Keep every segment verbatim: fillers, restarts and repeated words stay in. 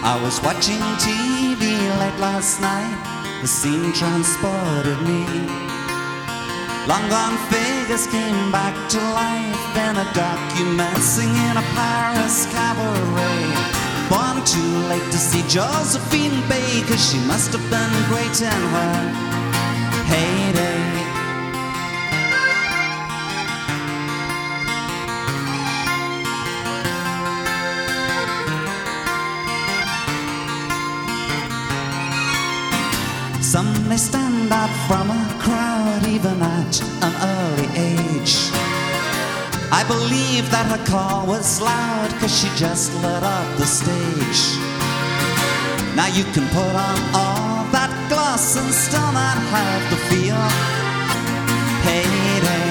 I was watching T V late last night. The scene transported me. Long gone figures came back to life in a document, singing a Paris cabaret. Born too late to see Josephine Baker. She must have been great in her heyday. Some may stand out from a crowd even at an early age. I believe that her call was loud, cause she just lit up the stage. Now you can put on all that gloss and still not have the feel heyday.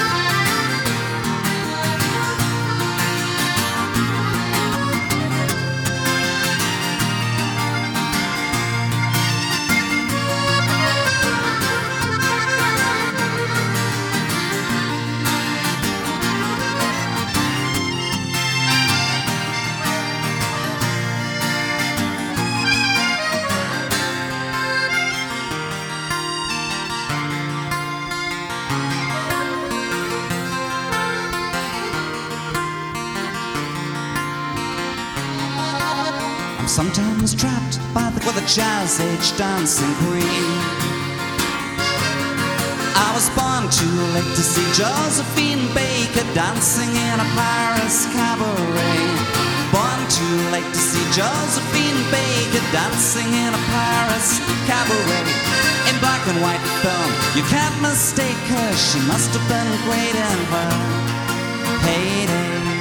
I'm sometimes trapped by the, with a jazz age dancing queen. I was born too late to see Josephine Baker dancing in a Paris cabaret. Born too late to see Josephine Baker dancing in a Paris cabaret. In black and white film, you can't mistake her. She must have been great in her heyday.